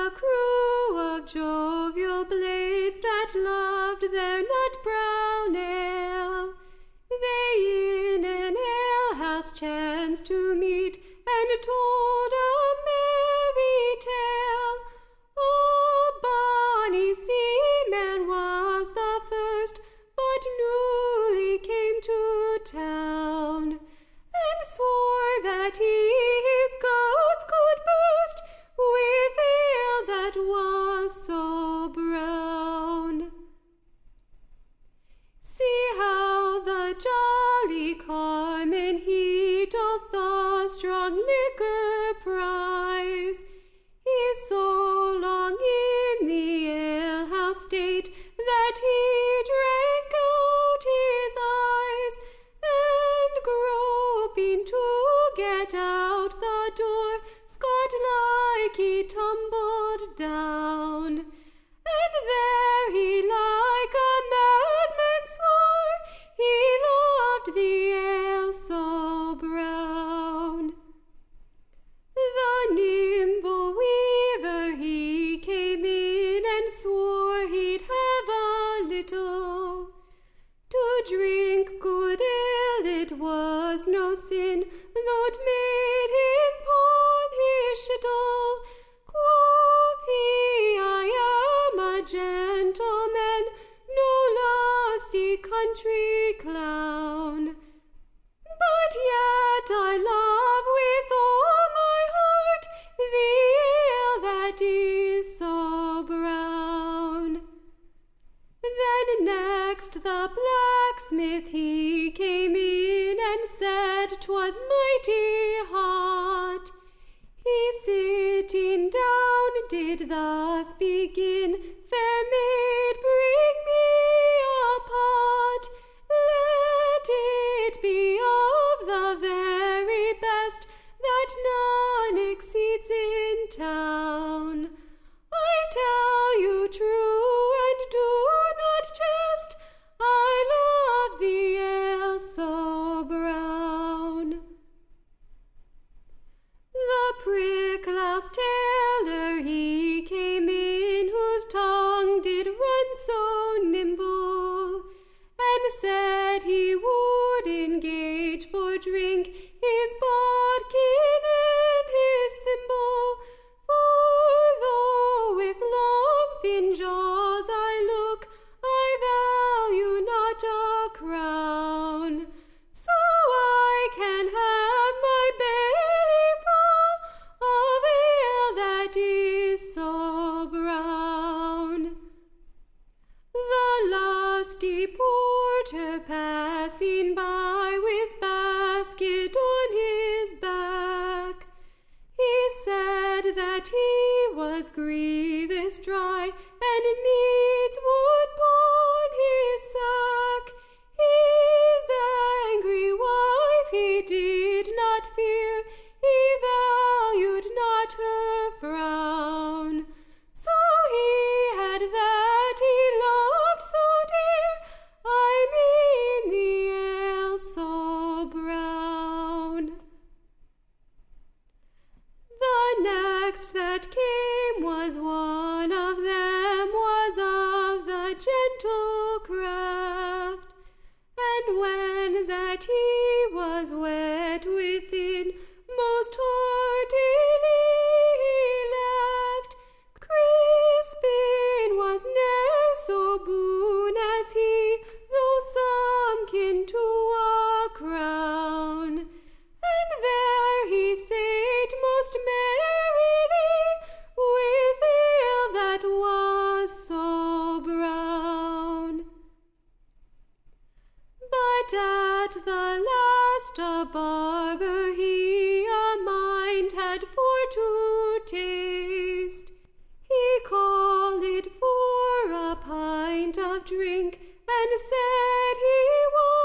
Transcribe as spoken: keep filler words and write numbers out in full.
a crew of jovial blades that loved their nut-brown ale. They in an alehouse chanced to meet, and told a merry tale. A bonny seaman was the first, but newly came to town, and swore that he his guts could burst with ale that was so brown. See how the jolly carman he doth the strong liquor prize. He's so long in the alehouse state that he drank out his eyes, and groping to get out the door, Scott-like he tumbled down, and there he like a madman swore he loved the ale so brown. The nimble weaver he came in, and swore he'd have a little. To drink good ale it was no sin, though it made him pawn his shittle. Quoth he, I am a gentleman, no lusty country clown, but yet I love with all my heart the ale that is so brown. Then next the blacksmith he came in, and said 'twas mighty hot. He sitting down did thus begin, Fair maid, bring me a pot. Let it be of the very best, that none exceeds in town. I tell you true, and do not jest, I love the ale so brown. The prick-louse tailor he came in, whose tongue did run so nimble, and said he would engage for drink his bodkin and his thimble. For though with long thin jaws I look, I value not a crown, so I can have my belly full of ale that is so brown. The lusty porter passing by with basket on his back, he said that he was grievous dry, and needs would pawn his sack. His angry wife he did not fear, he valued not her frown. So he had that he loved so dear, I mean the ale so brown. The next that came was one of them was of the gentle craft, and when that he was wet within, most heartily he laughed. Crispin was ne'er so boon as he, though some kin to a crown, and there he sate most merrily with ale that was so brown. But at the last a barber he a mind had for to taste. He called for a pint of drink, and said he was